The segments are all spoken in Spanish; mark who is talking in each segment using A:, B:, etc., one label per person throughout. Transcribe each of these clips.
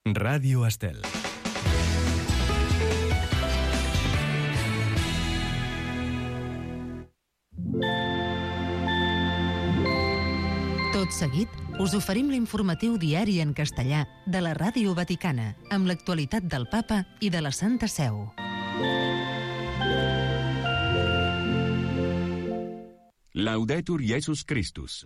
A: Ràdio Estel.
B: Tot seguit, us oferim l'informatiu diari en castellà de la Ràdio Vaticana, amb l'actualitat del Papa i de la Santa Seu.
A: Laudetur Jesus Christus.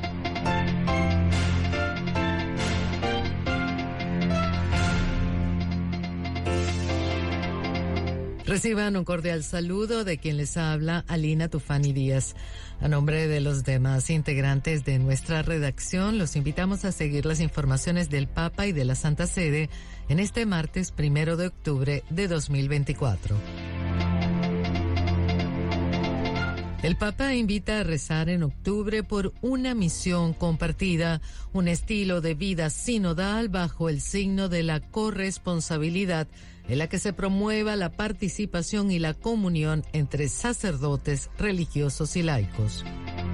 C: Reciban un cordial saludo de quien les habla, Alina Tufani Díaz. A nombre de los demás integrantes de nuestra redacción, los invitamos a seguir las informaciones del Papa y de la Santa Sede en este martes 1 de octubre de 2024. El Papa invita a rezar en octubre por una misión compartida, un estilo de vida sinodal bajo el signo de la corresponsabilidad, en la que se promueva la participación y la comunión entre sacerdotes, religiosos y laicos.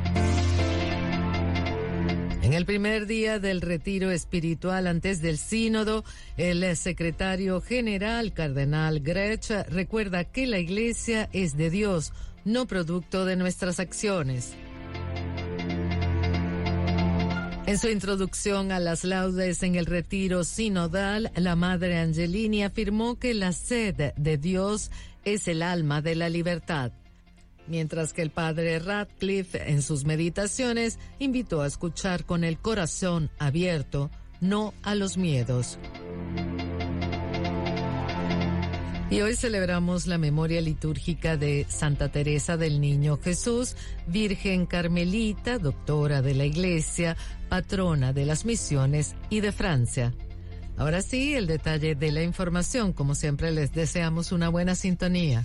C: En el primer día del retiro espiritual antes del sínodo, el secretario general, cardenal Grech, recuerda que la Iglesia es de Dios, no producto de nuestras acciones. En su introducción a las laudes en el retiro sinodal, la Madre Angelini afirmó que la sed de Dios es el alma de la libertad, mientras que el padre Radcliffe, en sus meditaciones, invitó a escuchar con el corazón abierto, no a los miedos. Y hoy celebramos la memoria litúrgica de Santa Teresa del Niño Jesús, Virgen Carmelita, doctora de la Iglesia, patrona de las misiones y de Francia. Ahora sí, el detalle de la información. Como siempre, les deseamos una buena sintonía.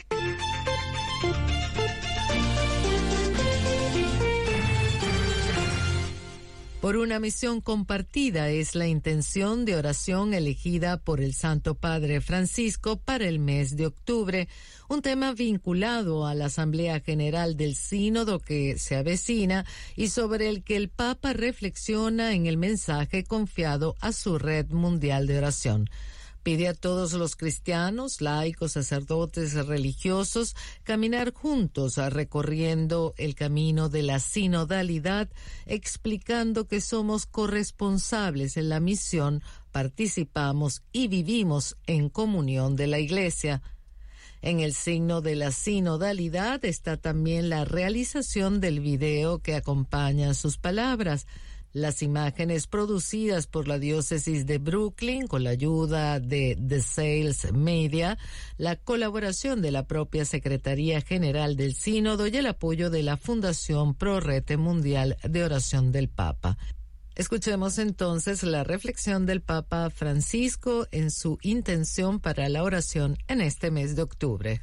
C: Por una misión compartida es la intención de oración elegida por el Santo Padre Francisco para el mes de octubre, un tema vinculado a la Asamblea General del Sínodo que se avecina y sobre el que el Papa reflexiona en el mensaje confiado a su red mundial de oración. Pide a todos los cristianos, laicos, sacerdotes, religiosos, caminar juntos recorriendo el camino de la sinodalidad, explicando que somos corresponsables en la misión, participamos y vivimos en comunión de la Iglesia. En el signo de la sinodalidad está también la realización del video que acompaña sus palabras. Las imágenes producidas por la diócesis de Brooklyn con la ayuda de The Sales Media, la colaboración de la propia Secretaría General del Sínodo y el apoyo de la Fundación Pro Rete Mundial de Oración del Papa. Escuchemos entonces la reflexión del Papa Francisco en su intención para la oración en este mes de octubre.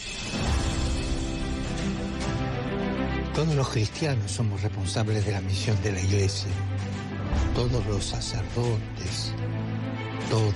D: Todos los cristianos somos responsables de la misión de la Iglesia. Todos los sacerdotes, todos.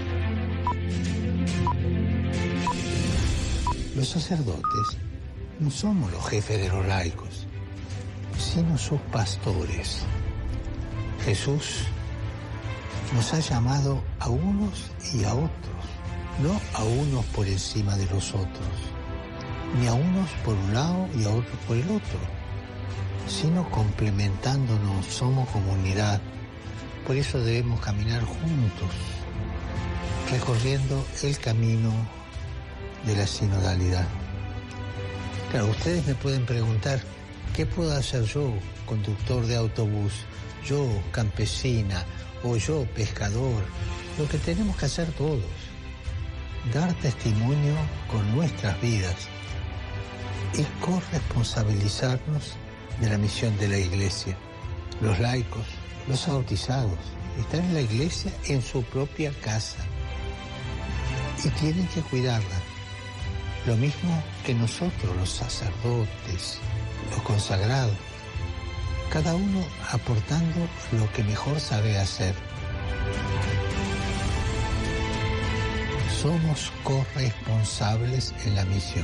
D: Los sacerdotes no somos los jefes de los laicos, sino sus pastores. Jesús nos ha llamado a unos y a otros, no a unos por encima de los otros, ni a unos por un lado y a otros por el otro, sino complementándonos, somos comunidad. Por eso debemos caminar juntos, recorriendo el camino de la sinodalidad. Claro, ustedes me pueden preguntar, ¿qué puedo hacer yo, conductor de autobús, yo, campesina, o yo, pescador? Lo que tenemos que hacer todos, dar testimonio con nuestras vidas y corresponsabilizarnos de la misión de la Iglesia. Los laicos, los bautizados, están en la Iglesia en su propia casa y tienen que cuidarla. Lo mismo que nosotros, los sacerdotes, los consagrados, cada uno aportando lo que mejor sabe hacer. Somos corresponsables en la misión.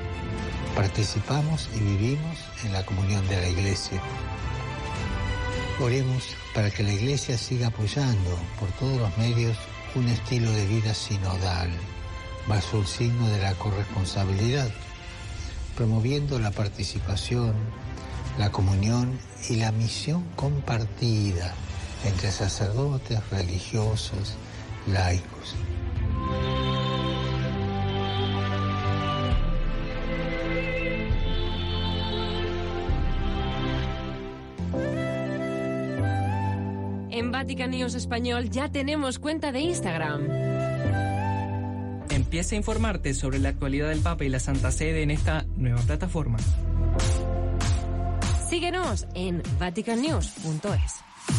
D: Participamos y vivimos en la comunión de la Iglesia. Oremos para que la Iglesia siga apoyando por todos los medios un estilo de vida sinodal, bajo el signo de la corresponsabilidad, promoviendo la participación, la comunión y la misión compartida entre sacerdotes, religiosos, laicos.
E: En Vatican News Español ya tenemos cuenta de Instagram.
F: Empieza a informarte sobre la actualidad del Papa y la Santa Sede en esta nueva plataforma.
E: Síguenos en vaticannews.es.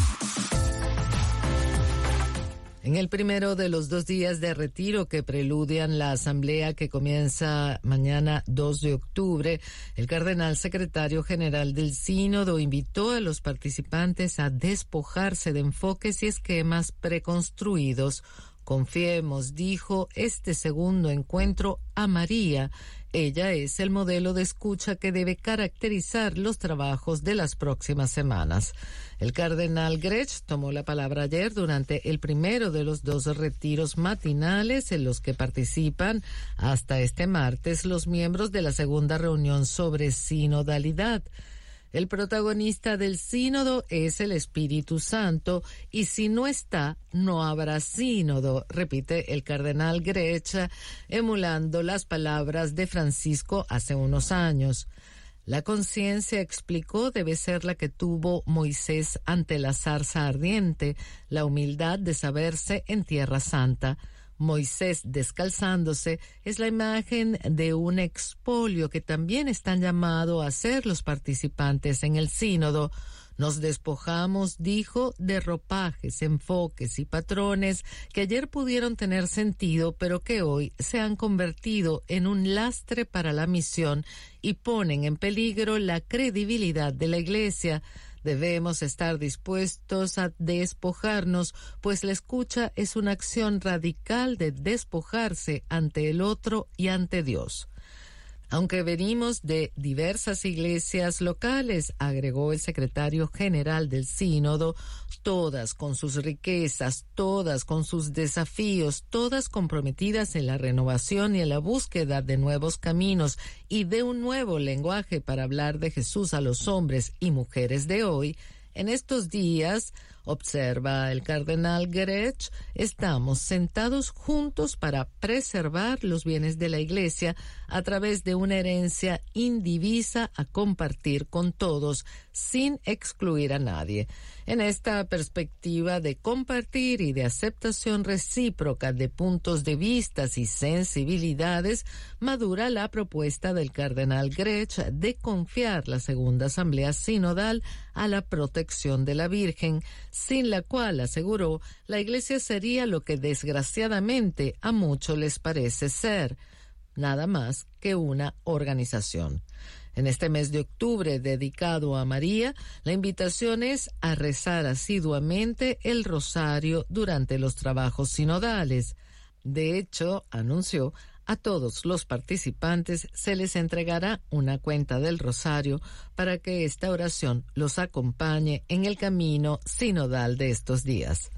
C: En el primero de los 2 días de retiro que preludian la asamblea que comienza mañana 2 de octubre, el cardenal secretario general del Sínodo invitó a los participantes a despojarse de enfoques y esquemas preconstruidos. Confiemos, dijo, este segundo encuentro a María. Ella es el modelo de escucha que debe caracterizar los trabajos de las próximas semanas. El cardenal Grech tomó la palabra ayer durante el primero de los 2 retiros matinales en los que participan hasta este martes los miembros de la segunda reunión sobre sinodalidad. El protagonista del sínodo es el Espíritu Santo y si no está, no habrá sínodo, repite el cardenal Grech, emulando las palabras de Francisco hace unos años. La conciencia, explicó, debe ser la que tuvo Moisés ante la zarza ardiente, la humildad de saberse en tierra santa. Moisés descalzándose es la imagen de un expolio que también están llamados a hacer los participantes en el sínodo. Nos despojamos, dijo, de ropajes, enfoques y patrones que ayer pudieron tener sentido, pero que hoy se han convertido en un lastre para la misión y ponen en peligro la credibilidad de la Iglesia. Debemos estar dispuestos a despojarnos, pues la escucha es una acción radical de despojarse ante el otro y ante Dios. Aunque venimos de diversas iglesias locales, agregó el secretario general del Sínodo, todas con sus riquezas, todas con sus desafíos, todas comprometidas en la renovación y en la búsqueda de nuevos caminos y de un nuevo lenguaje para hablar de Jesús a los hombres y mujeres de hoy, en estos días, observa el cardenal Grech, estamos sentados juntos para preservar los bienes de la Iglesia a través de una herencia indivisa a compartir con todos, sin excluir a nadie. En esta perspectiva de compartir y de aceptación recíproca de puntos de vista y sensibilidades, madura la propuesta del cardenal Grech de confiar la segunda asamblea sinodal a la protección de la Virgen, sin la cual, aseguró, la Iglesia sería lo que desgraciadamente a muchos les parece ser, nada más que una organización. En este mes de octubre dedicado a María, la invitación es a rezar asiduamente el rosario durante los trabajos sinodales. De hecho, anunció, a todos los participantes se les entregará una cuenta del rosario para que esta oración los acompañe en el camino sinodal de estos días.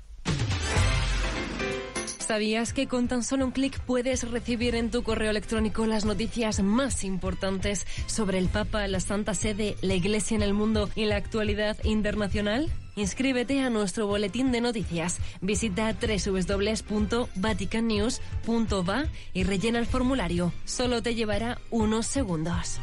E: ¿Sabías que con tan solo un clic puedes recibir en tu correo electrónico las noticias más importantes sobre el Papa, la Santa Sede, la Iglesia en el mundo y la actualidad internacional? Inscríbete a nuestro boletín de noticias. Visita www.vaticannews.va y rellena el formulario. Solo te llevará unos segundos.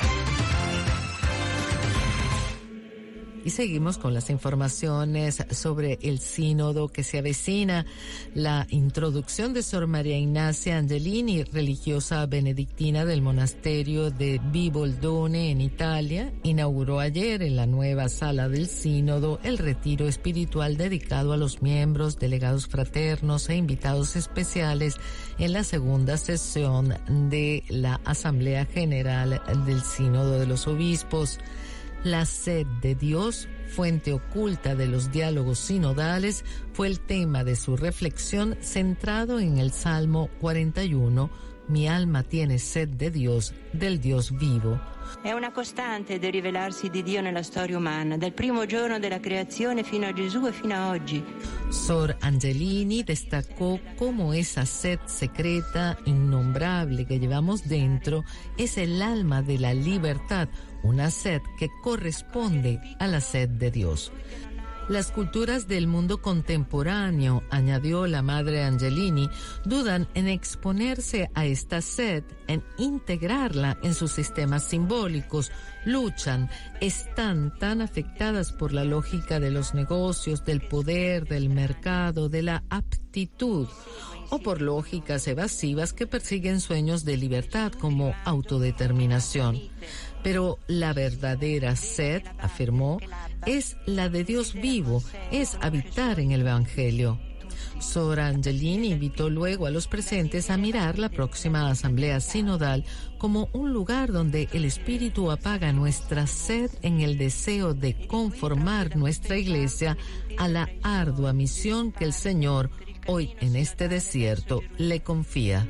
C: Y seguimos con las informaciones sobre el sínodo que se avecina. La introducción de Sor María Ignacia Angelini, religiosa benedictina del monasterio de Biboldone en Italia, inauguró ayer en la nueva sala del sínodo el retiro espiritual dedicado a los miembros, delegados fraternos e invitados especiales en la segunda sesión de la Asamblea General del Sínodo de los Obispos. La sed de Dios, fuente oculta de los diálogos sinodales, fue el tema de su reflexión centrado en el Salmo 41, Mi alma tiene sed de Dios, del Dios vivo.
G: È una costante del rivelarsi di Dio nella storia umana, dal primo giorno della creazione fino a Gesù e fino a oggi.
C: Sor Angelini destacó cómo esa sed secreta, innombrable que llevamos dentro, es el alma de la libertad, una sed que corresponde a la sed de Dios. Las culturas del mundo contemporáneo, añadió la madre Angelini, dudan en exponerse a esta sed, en integrarla en sus sistemas simbólicos, luchan, están tan afectadas por la lógica de los negocios, del poder, del mercado, de la aptitud, o por lógicas evasivas que persiguen sueños de libertad como autodeterminación. Pero la verdadera sed, afirmó, es la de Dios vivo, es habitar en el Evangelio. Sor Angelini invitó luego a los presentes a mirar la próxima asamblea sinodal como un lugar donde el Espíritu apaga nuestra sed en el deseo de conformar nuestra Iglesia a la ardua misión que el Señor hoy en este desierto le confía.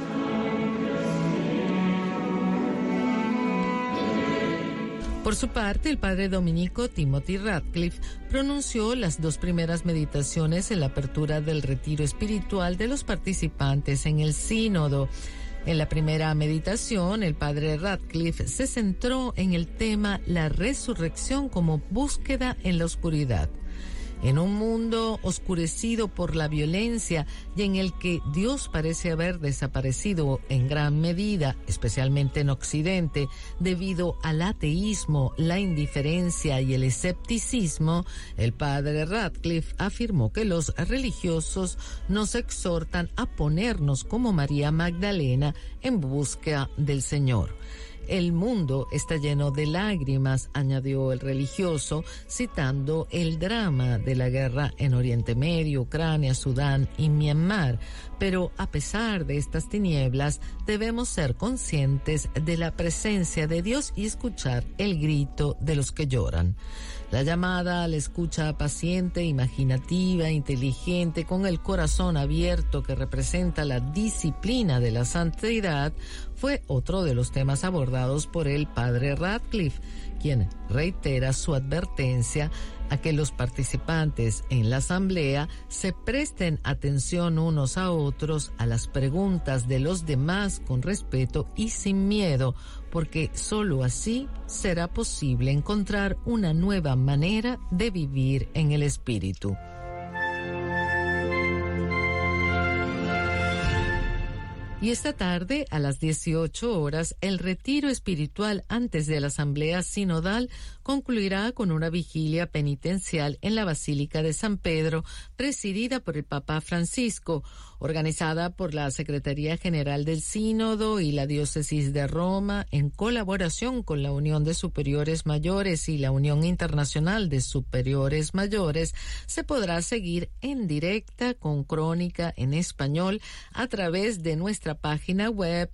C: Por su parte, el padre dominico Timothy Ratcliffe pronunció las 2 primeras meditaciones en la apertura del retiro espiritual de los participantes en el sínodo. En la primera meditación, el padre Ratcliffe se centró en el tema la resurrección como búsqueda en la oscuridad. En un mundo oscurecido por la violencia y en el que Dios parece haber desaparecido en gran medida, especialmente en Occidente, debido al ateísmo, la indiferencia y el escepticismo, el padre Ratcliffe afirmó que los religiosos nos exhortan a ponernos como María Magdalena en búsqueda del Señor. El mundo está lleno de lágrimas, añadió el religioso, citando el drama de la guerra en Oriente Medio, Ucrania, Sudán y Myanmar. Pero a pesar de estas tinieblas, debemos ser conscientes de la presencia de Dios y escuchar el grito de los que lloran. La llamada a la escucha paciente, imaginativa, inteligente, con el corazón abierto que representa la disciplina de la santidad, fue otro de los temas abordados por el padre Ratcliffe, quien reitera su advertencia a que los participantes en la asamblea se presten atención unos a otros a las preguntas de los demás con respeto y sin miedo, porque solo así será posible encontrar una nueva manera de vivir en el espíritu. Y esta tarde, a las 18 horas, el retiro espiritual antes de la Asamblea Sinodal concluirá con una vigilia penitencial en la Basílica de San Pedro, presidida por el Papa Francisco, organizada por la Secretaría General del Sínodo y la Diócesis de Roma, en colaboración con la Unión de Superiores Mayores y la Unión Internacional de Superiores Mayores. Se podrá seguir en directa con crónica en español a través de nuestra página web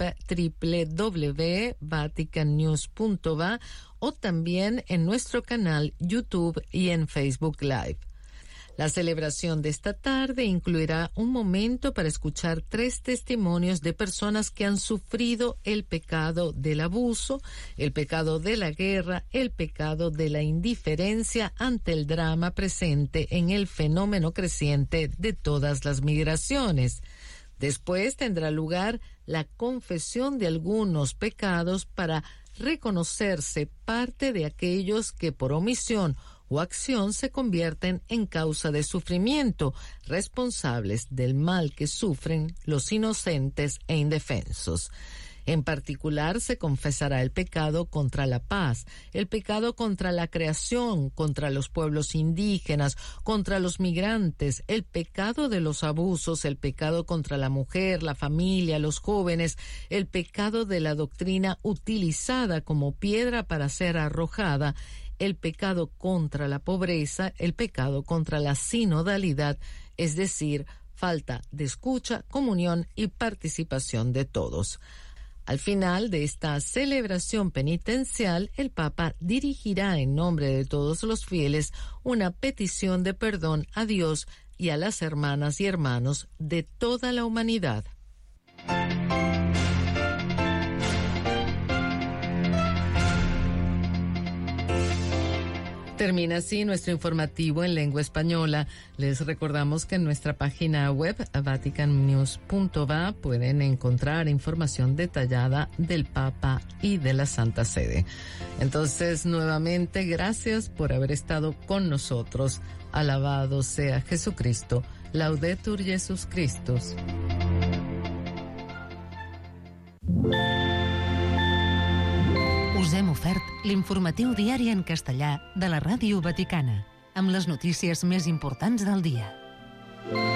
C: www.vaticannews.va o también en nuestro canal YouTube y en Facebook Live. La celebración de esta tarde incluirá un momento para escuchar 3 testimonios de personas que han sufrido el pecado del abuso, el pecado de la guerra, el pecado de la indiferencia ante el drama presente en el fenómeno creciente de todas las migraciones. Después tendrá lugar la confesión de algunos pecados para reconocerse parte de aquellos que por omisión o acción se convierten en causa de sufrimiento, responsables del mal que sufren los inocentes e indefensos. En particular, se confesará el pecado contra la paz, el pecado contra la creación, contra los pueblos indígenas, contra los migrantes, el pecado de los abusos, el pecado contra la mujer, la familia, los jóvenes, el pecado de la doctrina utilizada como piedra para ser arrojada, el pecado contra la pobreza, el pecado contra la sinodalidad, es decir, falta de escucha, comunión y participación de todos. Al final de esta celebración penitencial, el Papa dirigirá en nombre de todos los fieles una petición de perdón a Dios y a las hermanas y hermanos de toda la humanidad. Termina así nuestro informativo en lengua española. Les recordamos que en nuestra página web vaticannews.va pueden encontrar información detallada del Papa y de la Santa Sede. Entonces, nuevamente, gracias por haber estado con nosotros. Alabado sea Jesucristo. Laudetur Jesus Christus.
B: Us hem ofert l'informatiu diari en castellà de la Ràdio Vaticana, amb les notícies més importants del dia.